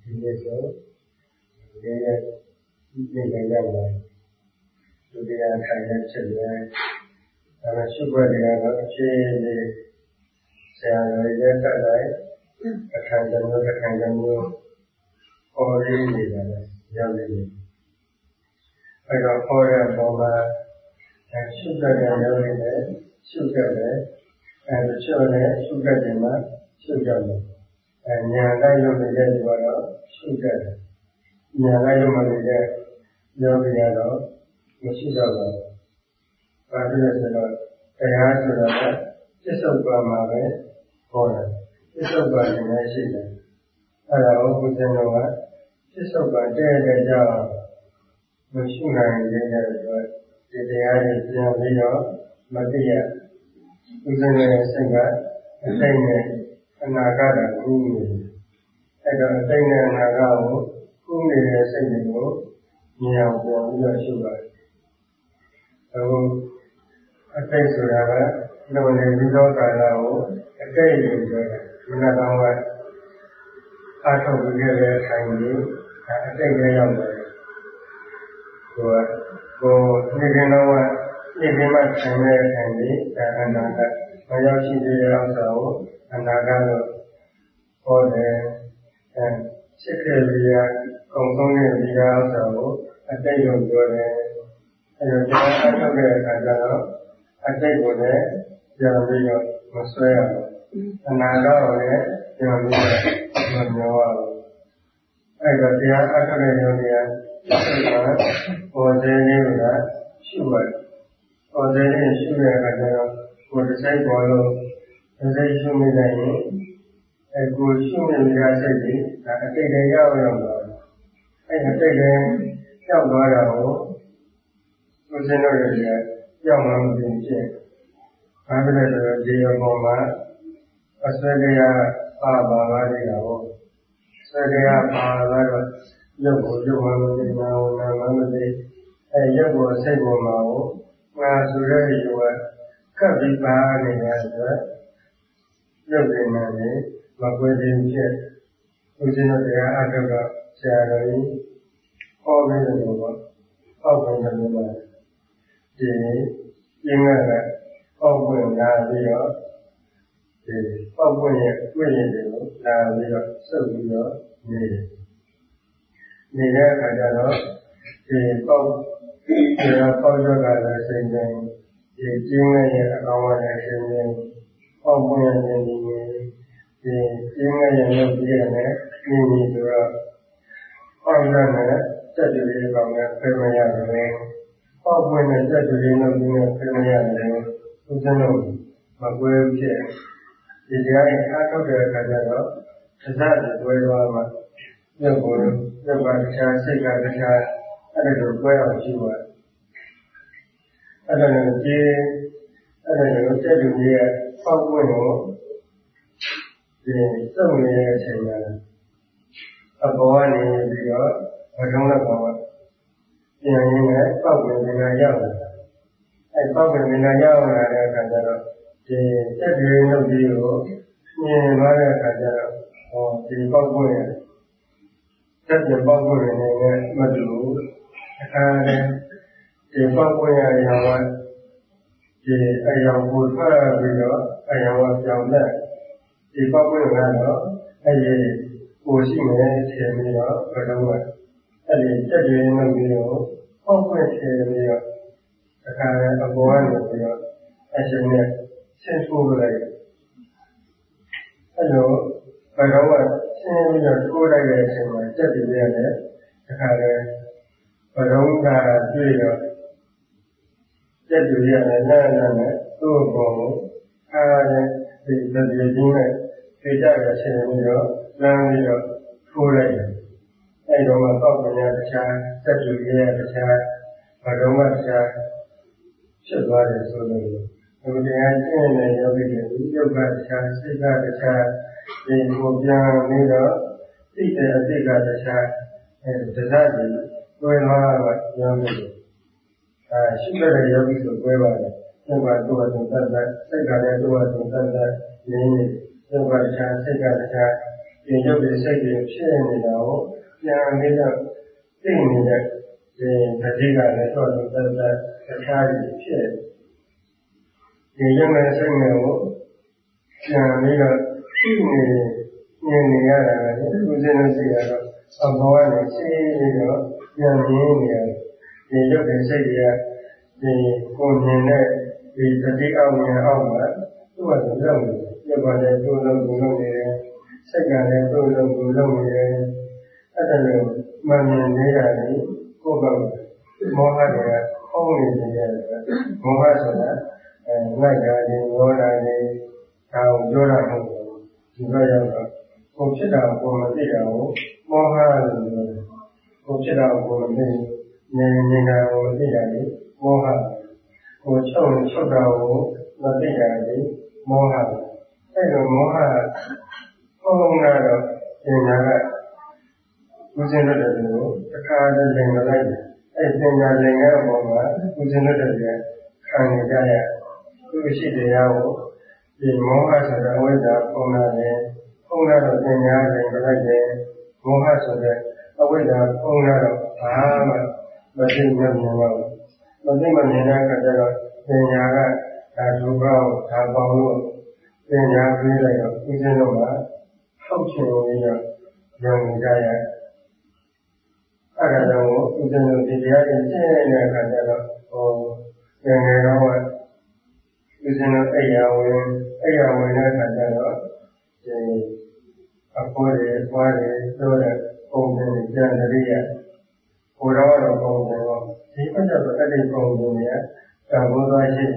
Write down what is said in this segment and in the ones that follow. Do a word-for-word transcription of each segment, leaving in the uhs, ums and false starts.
ဒီနေ့ဆိုဒီနေ့ဒီနေ့ရောက်လာဒုတိယထိုင်တဲ့ချက်ပဲဒါမှရှုပ်ွက်တွေကတော့အခြေအနေဆရာတော်ရဲ့တက်လိုက်အခါတိုင်းမျိုးအခါတိုင်းမျိုးပေါ်ရင်းနေတယ်ရောက်နေတယ်အဲတော့ပေါ်ရပေါ်မှာရှုပ်တဲ့ရောက်နေတယ်ရှုပ်တဲ့အဲချို့နဲ့ရှုပ်တဲ့မှာရှုပ်ကြတယ်အဲညာလိုက်လို့နေတဲ့ဒီကတော့ရှုပ်တဲ့ညာလိုက်လို့မနေတဲ့ယောဂီကတော့မရှိတော့ပါဘူး။ဘာဖြစ်လဲဆိုတော့တရားဆိုတာကပြစ္ဆုတ်ပါမှာပဲဟောတယ်။ပြစ္ဆုတ်ပါနေလည်းရှိတယ်။အဲဒါကိုဘုရားတော်ကပြစ္ဆုတ်ပါတဲ့တဲ့ကြောင့်မရှိနိုင်တဲ့အတွက်ဒီတရားတွေပြန်ပြီးတော့မသိရဘုရားရဲ့စိတ်ကအသိနဲ့အနာဂတ်ကိုကူးနေတယ်။အဲတော့အသိနဲ့အနာဂတ်ကိုကူးနေတဲ့စိတ်တွေကိုမြင်အောင်ပြန်ပြီးတော့ရှုပါတယ်။အခုအတိတ်ဆိုတာကလုံနေပြီးတော့ကာလကိုအတိတ်လို့ပြောတယ်။ဒီနေ့တော့အားထုတ်ပြီးခဲ့တဲ့အချိန်ကြီးအတိတ်လည်းရောက်တယ်။ကိုယ်ကကိုယ်နေ့ကတော့နေ့ကမှဆံတဲ့အချိန်ကြီးအနာဂတ်မရောက်ရှိသေးတဲ့ဥစ္စာကိုအနာဂတ်လို့ဟောတယ်။အဲဖြစ်ခဲ့ပြီးရကုန်ဆုံးတဲ့ဒီဥစ္စာကိုအတိတ်လို့ပြောတယ်။အဲဒါအထုတ်တဲ့အခါကျတော့အတိတ်ကိုလည်းပြန်ပြီးတော့မဆွဲရဘူး။အနာဂတ်ကိုလည်းပြန်ပြီးတော့မမျောရဘူး။အဲဒါတရားအထုတ်တဲ့ယောဂီကစိတ်ကပေါ်သေးလေးကရှုရတယ်။ပေါ်သေးလေးရှုတဲ့အခါကျတော့ကိုယ်တစ်စိတ်ပေါ်လို့တစ်စိတ်ရှုမိလိုက်ရင်အဲကိုယ်ရှုနေတဲ့စိတ်ကြီးဒါအတိတ်လည်းရောက်ရောက်သွားတယ်။အဲအတိတ်လည်းရောက်သွားတာကိုဘုရားတော်ရဲ့ရောက်မှမသိဖြစ်။ဘာဖြစ်လဲဆိုတော့ဒီအပေါ်မှာအစွဲတရားပါပါလာနေတာပေါ့။ဆွဲတရားပါလာတော့ရုပ်ကိုရုပ်မှမသိနာဝနာမှမသိအဲရုပ်ကိုစိတ်ပေါ်မှာကိုငါဆိုတဲ့ယူကကပ်ပြီးပါနေတဲ့အတွက်ရုပ်ဉာဏ်နဲ့မကွဲသေးဖြစ်ဘုရားတရားအထုကဆရာတော်ကြီးဟောပေးတယ်လို့ပေါ့ဟောပေးတယ်လို့ပါဒီကျင်းကဟောပွင့်လာပြီးတော့ဒီဟောပွင့်ရဲ့ပွင့်ရင်တွေကိုလာပြီးတော့စုပ်ပြီးတော့နေတယ်နေတဲ့အခါကျတော့ဒီပေါ့ဒီပေါ့ရကလည်းစိတ်နဲ့ဒီကျင်းရဲ့အကောင်အထည်ရှင်နေဟောပွင့်နေနေဒီကျင်းရဲ့ရုပ်ကြီးနဲ့နေနေဆိုတော့ဟောရနဲ့တက်တူလေးကောင်နဲ့ပြေမရတယ်ဟောပွင့်တဲ့တက်တူလေးနဲ့ပြေမရတယ်ဥစ္စာတော့မကွဲဖြစ်ဒီတရားရဲ့အားထုတ်တဲ့အခါကျတော့သဇတ်တွေတွဲသွားမှရုပ်ကိုရုပ်ကတရားစိတ်ကတရားအဲ့ဒါကိုတွဲအောင်ရှိပါအဲ့ဒါနဲ့ဒီအဲ့ဒါကိုတက်တူလေးရဲ့ဟောပွင့်ကိုဒီစုံနေတဲ့အချိန်မှာအပေါ်ကနေပြီးတော့ဘုံနဲ့ပေါ်မှာပြန်ရင်းနဲ့ပောက်ဝင်နေတာရောက်လာတယ်။အဲပောက်ဝင်နေတာရောက်လာတဲ့အခါကျတော့ဒီတက်ပြေနှုတ်ကြီးကိုမြင်သွားတဲ့အခါကျတော့ဟောဒီပောက်ဝင်တက်ပြေပောက်ဝင်နေတဲ့မတူဘူး။အခါနဲ့ဒီပောက်ဝင်ရရောဒီအယောင်ကိုထွက်ပြီးတော့အယောင်ကပြောင်းတဲ့ဒီပောက်ဝင်ကတော့အဲဒီကိုရှိမယ်ထင်ပြီးတော့ဘယ်တော့မှအဲ့ဒီတက်ပြေနှုတ်ကြီးကိုပောက်ဝင်ထင်ပြီးတော့အခါနဲ့အပေါ်ကနေပြီးတော့အရှင်နဲ့ဆင်းထိုးလိုက်အဲ့လိုဘယ်တော့မှဆင်းပြီးတော့ထိုးလိုက်တဲ့အချိန်မှာတက်ပြေရတယ်အခါနဲ့ဘယ်တော့မှတွေ့တော့တက်ပြေရတယ်နားနားနဲ့သူ့အပေါ်ကိုအားနဲ့ဒီတက်ပြေကြီးနဲ့သိကြရဆင်းပြီးတော့လမ်းပြီးတော့ထိုးလိုက်တယ်အဲ့တော့မှပောက်ပြန်တဲ့တခြားတက်ပြေရတဲ့တခြားဘယ်တော့မှတခြားဖြစ်သွားတယ်ဆိုလို့ဒီတရားကျင့်တဲ့ယောဂီတွေဒီယုတ်ကတခြားစိတ်ကတခြားဒီကိုပြန်ပြီးတော့သိတဲ့အသိကတခြားအဲဒဇတ်တွေတွဲသွားတော့ယောဂီတွေအဲရှိတဲ့ယောဂီဆိုတွဲပါတယ်ယုတ်ကတော့တုံတတ်တဲ့စိတ်ကလည်းတုံတတ်တဲ့နေနေယုတ်ကတခြားစိတ်ကတခြားဒီဒီရုပ်တွေစိတ်တွေဖြစ်နေတာကိုပြန်ပြီးတော့သိနေတဲ့ဒီတတိကလည်းတော့သက်သက်တရားကြီးဖြစ်ဒီရုပ်နဲ့စိတ်နဲ့ကိုပြန်ပြီးတော့သိနေမြင်နေရတာလေဥစဉ်လို့ရှိရတော့အဘောကနေရှင်းပြီးတော့ပြန်မြင်နေရတယ်ဒီရုပ်တွေစိတ်တွေကဒီကိုမြင်တဲ့ဒီတတိအောက်မြင်အောက်မှာသူ့ဘာလို့လုပ်နေလဲရုပ်ကလည်းသူ့လုံးသူ့လုံးနေတယ်စိတ်ကလည်းသူ့လုံးသူ့လုံးနေတယ်အဲ့ဒါလိုမှန်မြင်နေရတယ်ကိုယ်ကမောဟတွေကအောင်းနေနေရတယ်မောဟဆိုတာအဲငိုက်တာတွေဝေါ်တာတွေဒါကိုပြောတာမဟုတ်ဘူးဒီဘက်ရောက်တော့ကိုယ်ဖြစ်တာကိုမသိတာကိုမောဟလို့ပြောတယ်ကိုယ်ဖြစ်တာကိုမသိနေနေတာကိုမသိတာလေမောဟကိုချုပ်ချုပ်တာကိုမသိတာလေမောဟအဲ့လိုမောဟပုံလာတော့သင်္ခါရဥစဉ်တဲ့လူတစ်ခါတည်းလင်မလိုက်အဲ့သင်္ခါလင်ရဲ့ပုံမှာဥစဉ်တဲ့လူခံနေကြရသူရှိတရားကိုဒီမောဟဆိုတဲ့အဝိဇ္ဇာပုံလာတယ်ပုံလာတော့သင်္ခါလင်မလိုက်တယ်မောဟဆိုတဲ့အဝိဇ္ဇာပုံလာတော့ဘာမှမသိမမြင်ပါဘူးမသိမမြင်တဲ့အခါကျတော့သင်္ခါကဒါဒုက္ခကိုဒါပေါင်းလို့သင်္ခါပြေးလိုက်တော့ဥစဉ်တော့ကထောက်ချင်ပြီးတော့ယုံကြရအဲ့ဒါကြောင့်ဥစဉ်တို့ဒီတရားတွေရှင်းနေတဲ့အခါကျတော့ဟောငယ်ငယ်တော့ဥစဉ်တို့အိယာဝင်အိယာဝင်တဲ့အခါကျတော့ဒီအဖိုးတွေ၊ဖွားတွေတို့တဲ့ပုံစံတွေကြံတရိယဟိုတော့တော့ပုံစံတော့ဒီဘက်ကတော့အဲ့ဒီပုံစံတွေကတန်ဖိုးသွားရှိ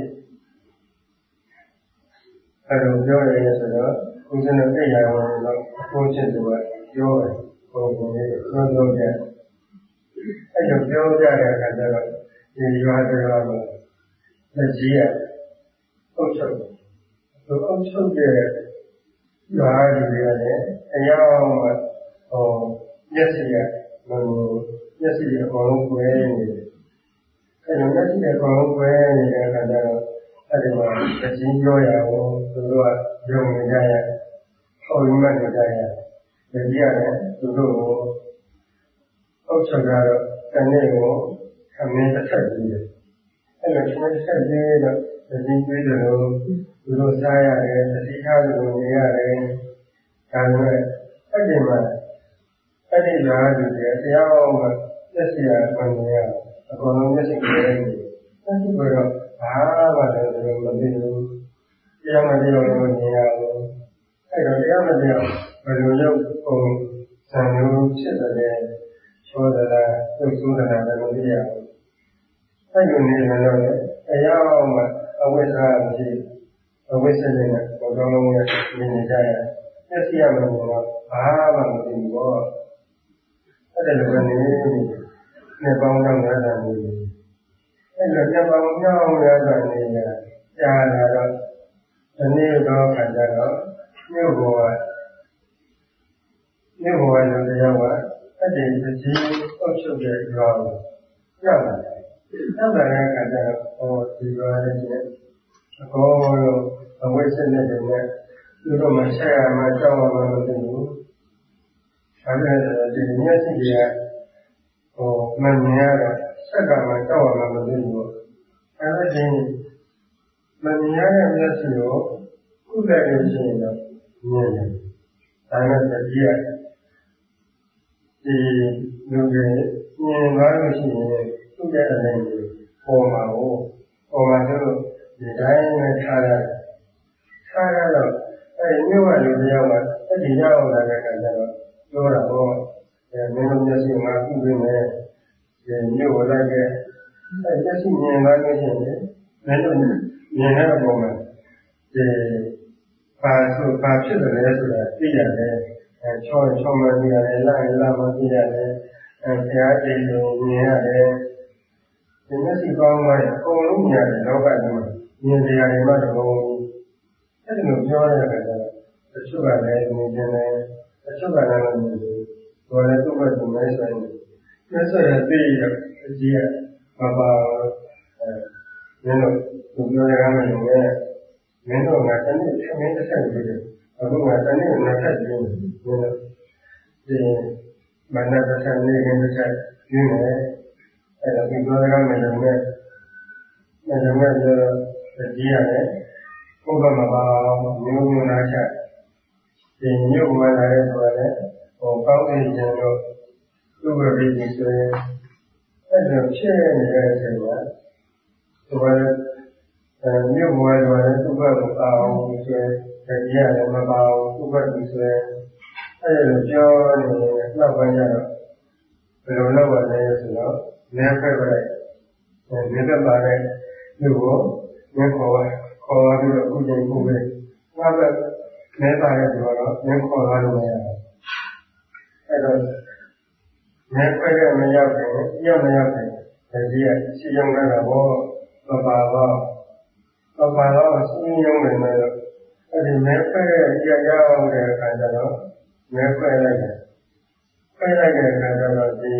အဲ့လိုပြောရရင်ဆိုတော့ဥစဉ်တို့အိယာဝင်တော့အဖိုးချစ်သူကပြောတယ်ပုံစံလေးပြောပြောကြအဲ့လိုပြောကြတဲ့အခါကျတော့ဒီရွာတော်မှာလက်ကြီးကအုပ်ချုပ်တယ်သူအုပ်ချုပ်တဲ့ရွာကြီးတွေကလည်းအရောက်မှဟောမျက်စိကဟိုမျက်စိကအကုန်လုံးကွဲနေတယ်အဲ့လိုမျက်စိကအကုန်လုံးကွဲနေတဲ့အခါကျတော့အဲ့ဒီမှာလက်ကြီးပြောရအောင်သူတို့ကယုံနေကြရဟောရမှတ်နေကြရလက်ကြီးကလည်းသူတို့ကိုအုပ်ချုပ်ကြတော့တနေ့ကိုအမင်းတစ်ထက်ကြီးတယ်အဲ့လိုတစ်ထက်ကြီးတော့ဒီပြည်သူတို့သူတို့စားရတယ်တတိယလူနေရတယ်ဒါပေမဲ့အဲ့ဒီမှာအဲ့ဒီလာသူတွေတရားအောင်မှာသက်စီရမှန်ရအကုန်လုံးမျက်စိကြည့်နေတယ်အဲ့ဒီကတော့ဘာမှလည်းသူတို့မသိဘူးတရားမတရားလို့နေရဘူးအဲ့တော့တရားမတရားဘယ်လိုလုပ်ပုံစံမျိုးဖြစ်တယ်ချောတယ်လားသုတ်ဆိုးတယ်လားလည်းမသိရဘူးအဲ့လိုနေရင်တော့တရားအောင်မှာအဝိဇ္ဇာမရှိအဝိဇ္ဇာနဲ့ဘုရားလုံးရဲ့နေနေကြရမျက်စိရမှာတော့ဘာမှမသိဘူးပေါ့အဲ့ဒါလည်းနေနေပေါင်းတော့များတာနေအဲ့လိုညပေါင်းများအောင်များတာနေရကြားလာတော့ဒီနေ့တော့ခါကြတော့မြို့ဘောကမြို့ဘောကလူတရားကအဲ့ဒီပကြီးအုပ်ချုပ်တဲ့ရွာကိုရောက်လာတယ်ရောက်လာတဲ့အခါကျတော့ဟောဒီရွာရဲ့အကုန်လုံးအဝိဇ္ဇာနဲ့တည်းနဲ့သူတို့မှဆက်ရမှကြောက်ရမှမသိဘူး။ဒါပေမဲ့ဒီမျက်စိတွေကဟိုမမြင်ရတော့ဆက်ကမှကြောက်ရမှမသိဘူး။အဲဒီဒီမမြင်ရတဲ့မျက်စိကိုကုသလို့ရှိရင်တော့မြင်တယ်။ဒါနဲ့တတိယဒီလူတွေမြင်သွားလို့ရှိရင်သူ့ရဲ့အနိုင်ကိုပေါ်မှာကိုပေါ်မှာတော့ဒီတိုင်းနဲ့ထားရတယ်။ထားရတော့အဲဒီမြို့ကလူတယောက်ကအဲ့ဒီရောက်လာတဲ့အခါကျတော့ပြောတာဟောအဲမင်းတို့မျက်စိငါပြုနေမယ်ဒီမြို့ကိုလိုက်တဲ့အဲမျက်စိမြင်သွားလို့ရှိရင်မင်းတို့မြင်တဲ့အပေါ်မှာဒီဘာဆိုဘာဖြစ်တယ်လဲဆိုတာသိရတယ်အဲချောချောမှသိရတယ်လာလာမှသိရတယ်အဲဆရာတည်းကိုမြင်ရတယ်ဒီမျက်စိကောင်းသွားရင်အကုန်လုံးမြင်ရတယ်လောကကြီးမှာမြင်တရားတွေမှတော့အဲ့ဒီလိုပြောရတဲ့အခါကျတော့တချို့ကလည်းမြင်နေတယ်တချို့ကလည်းမမြင်ဘူးဘောလည်းသူ့ဘက်ကိုမဲဆိုင်တယ်မဲဆိုင်တဲ့သိရအကြီးကမပါအဲမင်းတို့သူပြောရမယ်လို့လည်းမင်းတို့ကတနေ့ထမင်းတစ်ဆက်ပြီးတယ်အအခုကတနေ့နှစ်ထပ်ပြင်းနေတယ်ဒီမနက်တစ်ချက်နေ့ကတစ်ချက်ပြင်းနေအဲ့ဒါဒီပြောရမယ်လို့နဲ့အဲ့ဒါမဲ့ပြောကြည့်ရတယ်ဘုရားမပါမျိုးမျိုးနာချက်ဒီမြို့မှာလာတဲ့ဆိုရင်ဟိုကောင်းတဲ့ကျန်တော့သူ့ဘက်ပြီးဆိုရင်အဲ့ဒါဖြစ်နေတဲ့အချိန်မှာဒီမှာမြို့မှာလည်းသူ့ဘက်ကိုအောင်ဆိုရင်ဒီရတယ်မပါဘူးသူ့ဘက်ပြီးဆိုရင်အဲ့ဒါပြောနေနောက်ပိုင်းကျတော့ဘယ်လိုလုပ်ရလဲဆိုတော့လဲဖက်လိုက်ဒီကပါတဲ့လူကိုငါခေါ်ခေါ်ပြီးတော့ဥဒိပုပဲဘာပဲလဲပါတဲ့ဆိုတော့ငါခေါ်လာလို့မရဘူးအဲ့တော့လဲဖက်ရမရောက်တယ်ရောက်မရောက်တယ်ဒီကစီယုံလာတာဘောပပါတော့ပပါတော့စီယုံနေတယ်အဲ့ဒီလဲဖက်ရရအောင်တဲ့အခါကျတော့လဲဖက်လိုက်တယ်ဖက်လိုက်တဲ့အခါကျတော့ဒီ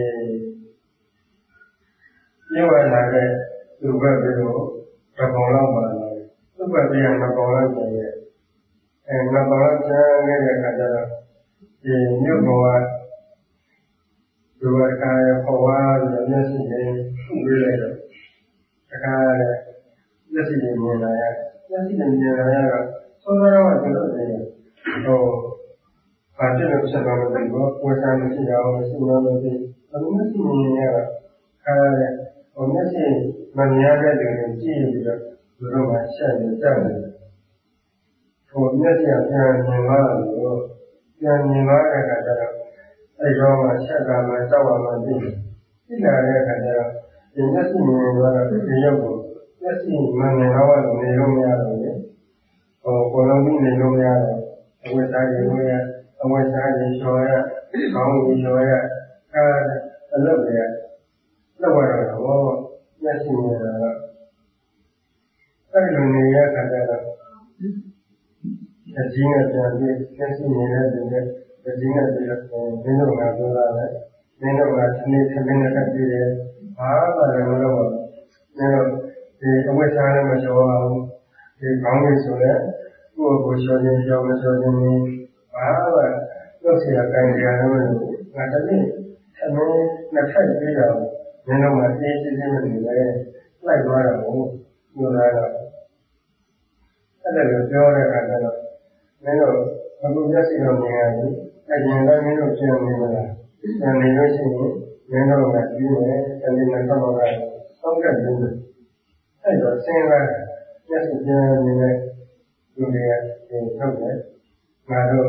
ပြောရလာတဲ့သူ့ဘက်ပြီးတော့တကောင်လောက်ပါလာတယ်သူ့ဘက်ပြီးရင်မကောင်လောက်ကျန်ရဲ့အဲမကောင်လောက်ကျန်နေတဲ့အခါကျတော့ဒီမြို့ပေါ်ကသူကကာရပေါ်ဝါလို့မျက်စိနဲ့ထုပေးလိုက်တော့တခါလည်းမျက်စိနဲ့မြင်လာရမျက်စိနဲ့မြင်လာရတော့သောသောတော့ကျွန်တော်နေဟိုဘာဖြစ်လို့ဆက်သွားမလဲဘောဝေစားမရှိတော့မရှိတော့မရှိအခုမျက်စိမြင်ရတော့ခါလည်းဟိုမျက်စိမမြင်တဲ့လူတွေကြည့်ပြီးတော့သူတို့ကဆက်နေကြတယ်။ဟိုမျက်စိကပြန်မြင်လာလို့ပြန်မြင်လာတဲ့အခါကျတော့အဲတော့မှဆက်ကမှတောက်မှသိတယ်။သိလာတဲ့အခါကျတော့ဒီမျက်စိမြင်သွားတော့ဒီရုပ်ကိုမျက်စိမမြင်တော့လို့နေလို့မရတော့ဘူး။ဟိုကိုယ်လုံးကြီးနေလို့မရတော့အဝိစားကြီးဝေးရအဝိစားကြီးချော်ရခေါင်းကြီးချော်ရအဲအလုပ်တွေလောက်ရတော့မျက်စိမြင်တာကအဲ့လိုနေရခါကြတော့အကြီးနဲ့ပြန်ပြီးမျက်စိမြင်တဲ့လူနဲ့အကြီးနဲ့ပြီးတော့မင်းတို့ကပြောတာပဲမင်းတို့ကဒီနေ့သမင်းနဲ့ပြီးတယ်ဘာမှလည်းမလုပ်ဘူးမင်းတို့ဒီအဝိစားလည်းမလျှော်အောင်ဒီခေါင်းလေးဆိုလည်းကိုယ့်ကိုယ်လျှော်ခြင်းကြောင့်မလျှော်ခြင်းဘာမှလုပ်เสียကိုင်ကြရတယ်မလို့ငါတည်းသမင်းနှစ်ထပ်ပြီးတော့မင်းတို့ကအေးစစ်စစ်မနေလဲလိုက်သွားတာကိုပြောလာတော့အဲ့ဒါကိုပြောတဲ့အခါကျတော့မင်းတို့အခုမျက်စိတော့မြင်ရပြီအရင်ကမင်းတို့ပြန်နေမလားပြန်နေလို့ရှိရင်မင်းတို့ကပြီးမယ်တနေ့နဲ့တော့ကတော့ဟုတ်ကဲ့ပြီးမယ်အဲ့တော့စဉ်းစားမျက်စိပြန်နေတဲ့လူတွေကဒီဟုတ်တယ်ငါတို့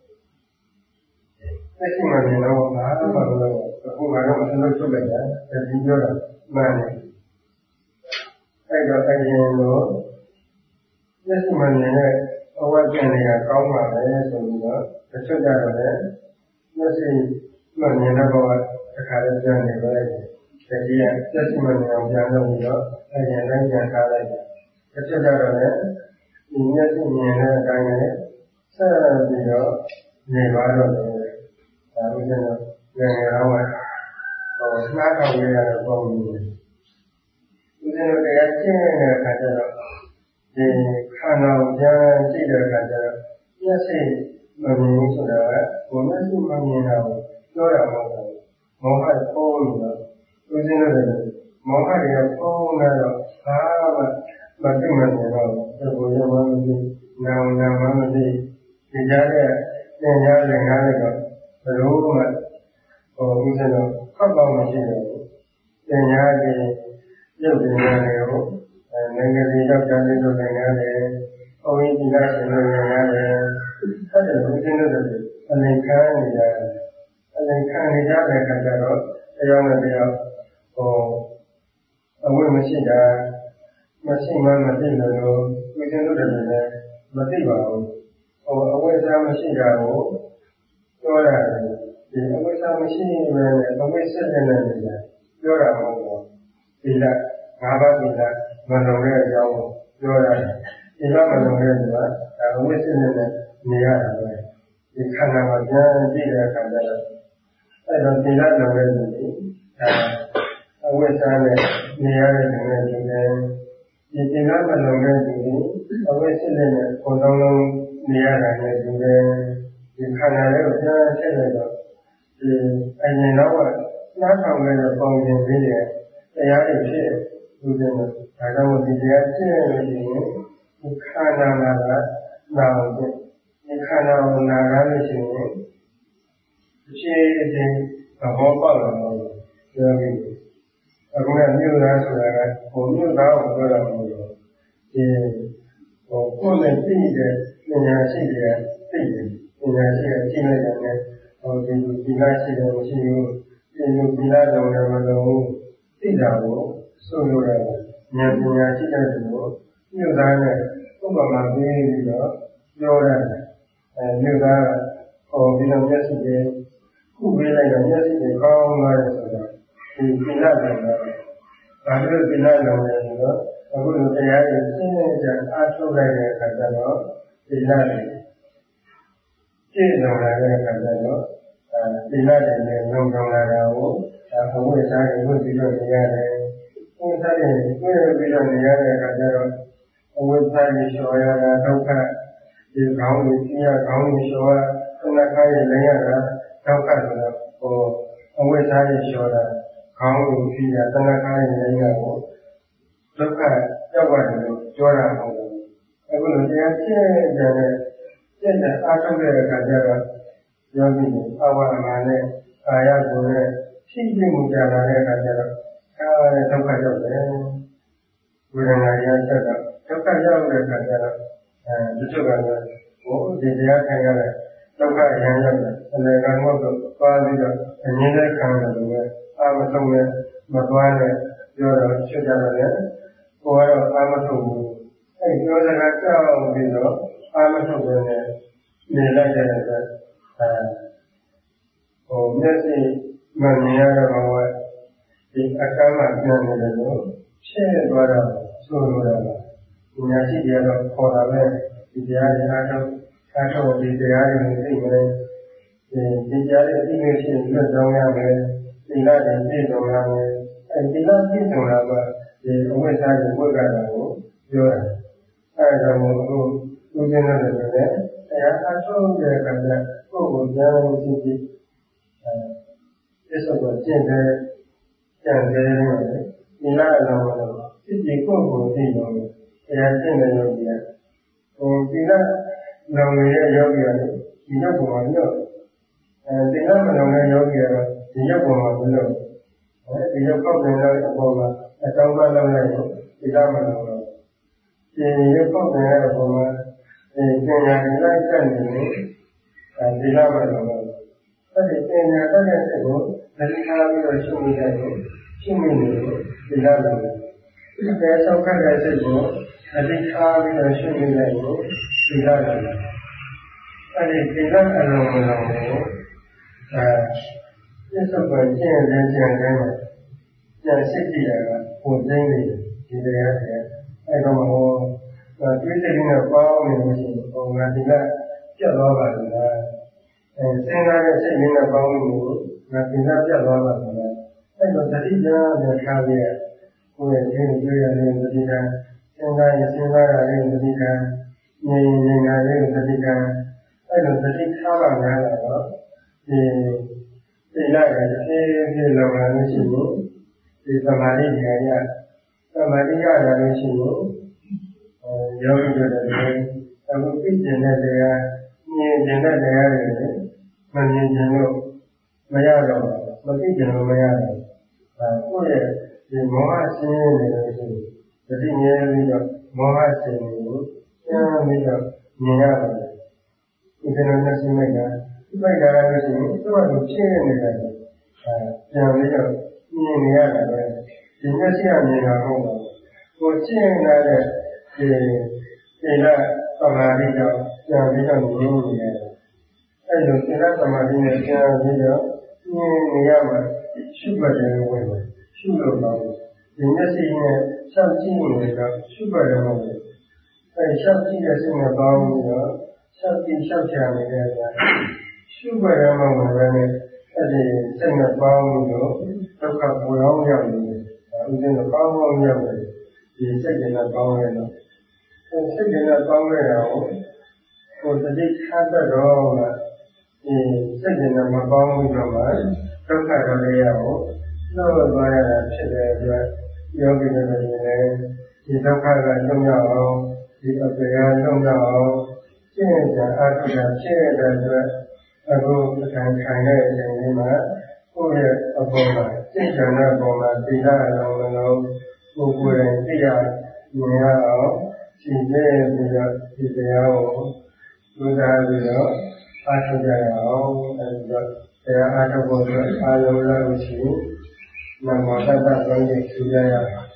အဲ့ဒီမှာနေတော့ငါတို့ဘာလို့အခုငါတို့အလုပ်လုပ်လိုက်တာဒီပြောတာမှန်တယ်အဲ့တော့အရင်တော့မျက်စိမှန်နေတဲ့အဝတ်ပြန်နေတာကောင်းပါလေဆိုပြီးတော့တချို့ကြတော့လည်းမျက်စိမှန်နေတဲ့ဘဝတစ်ခါလည်းပြန်နေလိုက်တယ်တတိယမျက်စိမှန်နေအောင်ပြန်လုပ်ပြီးတော့အရင်တိုင်းပြန်ထားလိုက်တယ်တချို့ကြတော့လည်းဒီမျက်စိမြင်တဲ့အတိုင်းနဲ့ဆက်ပြီးတော့နေပါတော့တယ်ဒါလို့ကျတော့ပြန်ရအောင်ဟောနှားကောင်ရရတော့ပုံနေတယ်ဒီလိုတရားကျင့်တဲ့အခါကျတော့ဒီခန္ဓာကိုပြန်ကြည့်တဲ့အခါကျတော့မျက်စိမမြင်ဘူးဆိုတာကဘုံမျက်စိမမြင်တာကိုပြောရမှာမဟုတ်ဘူးမောဟပုံးလို့သူစင်းလို့မောဟတွေကပုံးလာတော့ဘာမှမသိမှန်းတော့ဒီဘုရားမမသိနာမနာမမသိဒီကြားတဲ့သင်ကြားတဲ့ငါးလည်းတော့ဘယ်လိုမှဟိုဦးဇင်းတော့ခောက်တော့မရှိတော့ဘူးသင်ကြားတဲ့ရုပ်ဉာဏ်တွေကိုနိုင်ငံကြီးတော့ကြားနေလို့နိုင်ငံတယ်။အော်ရင်ဒီကရှင်လို့နိုင်ငံတယ်။အဲ့ဒါကိုသင်လို့အလင်ခံနေရတယ်။အလင်ခံနေကြတဲ့အခါကျတော့တရားနဲ့တရားဟိုအဝိမရှိတာမရှိမှမသိလို့သူသင်လို့တယ်လည်းမသိပါဘူး။ဟိုအဝိစားမရှိတာကိုပြောရတယ်။ဒီအဝိစားမရှိဘဲနဲ့အဝိစစ်တဲ့နေတယ်ပြောတာမဟုတ်ဘူး။ဒီလားငါးပါးဒီလားမလုံးတဲ့အကြောင်းကိုပြောရတယ်။ဒီမှာမလုံးတဲ့ကဒါအဝိစစ်နဲ့နေရတာပဲ။ဒီခန္ဓာမှာပြန်ကြည့်တဲ့အခါကျတော့အဲ့တော့ဒီလားလုံးတဲ့လူတွေဒါအဝိစားနဲ့နေရတဲ့လူတွေဒီဒီလားမလုံးတဲ့လူတွေအဝိစစ်နဲ့ပုံစံလုံးနေရတာနဲ့ဒီလေဒီခန္ဓာလေးကိုပြန်ဆက်လိုက်တော့ဒီအရင်တော့ကနားထောင်နေတဲ့ပုံပြင်ပြီးတဲ့တရားတွေဖြစ်လူတွေမှာဒါကြောင့်ဒီတရားကျင့်လို့ရှိရင်ဒီခန္ဓာနာကနာအောင်ဒီခန္ဓာကိုနာရလို့ရှိရင်အဖြစ်အချင်းသဘောပေါက်လာတော့ပြောပြီးအခုကမြို့သားဆိုတာကဟိုမြို့သားကိုပြောတာမဟုတ်ဘူးဒီဟိုကိုယ်နဲ့သိတဲ့ပညာရှိတွေကသိတယ်ပညာရှိကသိလိုက်တယ်နဲ့ဟိုဒီဒီလားရှိတယ်မရှိဘူးဒီလိုဒီလားတော့လည်းမလုံးဘူးသိတာကိုဆိုလိုတယ်ဉာဏ်ပညာရှိတဲ့သူကိုမြို့သားနဲ့ဥပမာပေးပြီးတော့ပြောရတယ်အဲမြို့သားကဟိုဒီလိုမျက်စိတွေခုပေးလိုက်တော့မျက်စိတွေကောင်းသွားတယ်ဆိုတော့ဒီဒီလားတော့ဘာလို့ဒီလားလုံးလဲဆိုတော့အခုလိုတရားတွေရှင်းနေကြအားထုတ်လိုက်တဲ့အခါကျတော့ဒီလားတွေကြည့်လုံလာတဲ့အခါကျတော့ဒီလားတွေနဲ့လုံလုံလာတာကိုဘဝစားရင်ဝိပြီးတော့နေရတယ်။ဘဝစားရင်ဝိပြီးတော့နေရတဲ့အခါကျတော့အဝိစားရင်လျှော်ရတာဒုက္ခဒီခေါင်းကိုကြည့်ရခေါင်းကိုလျှော်ရခဏခါရင်လည်းရတာဒုက္ခဆိုတော့ဟိုအဝိစားရင်လျှော်တာခေါင်းကိုကြည့်ရခဏခါရင်လည်းရတော့ဒုက္ခရောက်ပါတယ်လို့ပြောတာမဟုတ်ဘူး။အခုလိုတရားကျင့်ကြတဲ့ကျင့်တဲ့အားထုတ်တဲ့အခါကျတော့ယောဂီတွေအဝါမာနဲ့ကာယကိုယ်နဲ့ရှိနေမှုကြလာတဲ့အခါကျတော့အဲဒုက္ခရောက်တယ်ဝေဒနာရဆက်တော့ဒုက္ခရောက်တဲ့အခါကျတော့အဲဒီလိုကတော့ဟိုဒီတရားခံရတဲ့ဒုက္ခရမ်းရောက်တယ်အလေကံတော့သွားပြီးတော့အငြင်းတဲ့ခံရတယ်လို့ပဲအာမဆုံးနဲ့မသွားနဲ့ပြောတော့ဖြစ်ကြတယ်ကိုယ်ကတော့အာမဆုံးဘူးအဲပြောစကားကြောက်ပြီးတော့အာမဆုံးပဲနဲ့နေလိုက်တဲ့အတွက်အဲဟိုမျက်စိမမြင်ရတော့ဘဝဒီအကမ်းမှပြန်နေတယ်လို့ဖြစ်သွားတော့ဆိုလိုတာပါ။ဉာဏ်ရှိတရားတော့ခေါ်တာပဲဒီတရားတွေအားထုတ်အားထုတ်ဒီတရားတွေသိမယ်ဒီတရားတွေသိနေရှင်လွတ်ကြောင်းရမယ်သီလတွေပြည့်စုံရမယ်အဲဒီလပြည့်စုံလာမှဒီအဝိဇ္ဇာကိုဝိက္ခတာကိုပြောတာအဲဒါကြောင့်အခုသူကျင်းတဲ့လည်းတရားအားထုတ်တဲ့အခါကျကိုယ်ကိုဉာဏ်ကိုသိပြီးအဲissoကိုကျင့်တဲ့ကျင့်တဲ့နေဒီလားအလုံးလုံးစိတ်ကြီးကိုယ်ကိုသိလို့တရားကျင့်တဲ့ယောဂီကဟိုဒီလားလောင်ရဲ့ယောဂီကဒီနောက်ပေါ်မှာလို့အဲဒီလားမလောင်တဲ့ယောဂီကတော့ဒီရောက်ပေါ်မှာမလို့အဲဒီရောက်ပေါက်နေတဲ့အပေါ်မှာအတောင်းပန်းလုပ်လိုက်တော့ဒီလားမလောင်တော့ဒီရောက်ပေါက်နေတဲ့အပေါ်မှာဒီပညာဒီလိုက်တက်နေလို့အဲဒီလားမလောင်တော့အဲဒီပညာတက်တဲ့စိတ်ကိုသတိထားပြီးတော့ရှုမိတယ်လို့ရှုမိနေလို့ဒီလားလောင်တယ်ဒီပဲဆောက်ခတ်တဲ့စိတ်ကိုသတိထားပြီးတော့ရှုမိတယ်လို့ဒီလားလောင်တယ်အဲဒီဒီလားအလုံးမလောင်ဘူးအဲပြစ္ဆုတ်ပန်ကျင့်တဲ့ကျင့်တဲ့မှာကျန်စိတ်ကြည့်ရတာပုံသိနေဒီတရားတွေအဲတော့ဟောတွေးစိတ်နဲ့ပေါင်းနေလို့ရှိရင်ပုံကဒီကပြတ်သွားပါလားအဲစဉ်းစားတဲ့စိတ်နဲ့ပေါင်းလို့ငါဒီကပြတ်သွားပါလားအဲတော့သတိထားနဲ့ထားပြီးကိုယ်ရဲ့ဉာဏ်ကြွရတဲ့သတိထားစဉ်းစားရင်စဉ်းစားရတဲ့သတိထားဉာဏ်ဉာဏ်ရတဲ့သတိထားအဲတော့သတိထားပါများတော့ဒီဒီလိုက်တဲ့ဖြည်းဖြည်းလောက်လာလို့ရှိရင်ဒီသမာဓိဉာဏ်ရသမာဓိရလာလို့ရှိရင်အဲယောဂီတွေလည်းအခုသိကျင်တဲ့တရားမြင်ကျင်တဲ့တရားတွေမမြင်ကျင်လို့မရတော့မသိကျင်လို့မရတော့အဲကိုယ့်ရဲ့ဒီမောဟဆင်းရဲနေလို့ရှိရင်သတိမြဲပြီးတော့မောဟဆင်းရဲကိုကျမ်းပြီးတော့မြင်ရတယ်ဒီလိုနဲ့ရှင်းလိုက်တာပြိုက်လာလို့ရှိရင်သူ့ဘာလို့ဖြစ်နေတယ်အဲပြန်ပြီးတော့မြင်နေရတယ်ပဲဒီမျက်စိကမြင်တာဟုတ်ပါဘူးကိုကျင့်လာတဲ့ဒီဒီလားသမာဓိတော့ပြန်ပြီးတော့မြင်နေတယ်အဲလိုဒီလားသမာဓိနဲ့ပြန်ပြီးတော့မြင်နေရမှာရှုပ်တယ်ဝင်တယ်ရှုလို့ပါဘူးဒီမျက်စိနဲ့စောင့်ကြည့်နေတော့ရှုပ်တယ်ဟုတ်တယ်အဲစောင့်ကြည့်တဲ့စိတ်နဲ့ပေါင်းပြီးတော့စောင့်ကြည့်စောင့်ချနေတဲ့အခါရှုပ်ရမှာမဟုတ်ဘဲနဲ့အဲဒီစိတ်နဲ့ပေါင်းလို့ဒုက္ခပူအောင်ရောက်နေတယ်။အဲဒီလိုပေါင်းအောင်ရောက်နေဒီစိတ်နဲ့ပေါင်းရတော့စိတ်နဲ့ပေါင်းရတာကိုကိုယ်တတိခတ်တော့မှဒီစိတ်ဉာဏ်မပေါင်းဘူးတော့မှဒုက္ခတော်လေးရကိုနှုတ်သွားရတာဖြစ်တဲ့အတွက်ယောဂီတွေလည်းဒီဒုက္ခကလွတ်မြောက်အောင်ဒီအပေကလွတ်မြောက်အောင်ရှင်းကြအားထုတ်တာဖြစ်တဲ့အတွက်အခုပဋ္ဌာန်းခံတဲ့အချိန်လေးမှာကိုယ့်ရဲ့အပေါ်မှာစိတ်ဉာဏ်နဲ့ပေါ်မှာသိတာလုံးလုံးကိုယ်ကိုယ်တိုင်သိရမြင်ရအောင်ရှင်းပြပြီးတော့ဒီတရားကိုဘုရားပြီးတော့အားထုတ်ကြရအောင်အဲဒီတော့တရားအားထုတ်ဖို့အတွက်အားလုံးလို့ရှိရင်နမောတတ္တဘုရားရှိကြရအောင်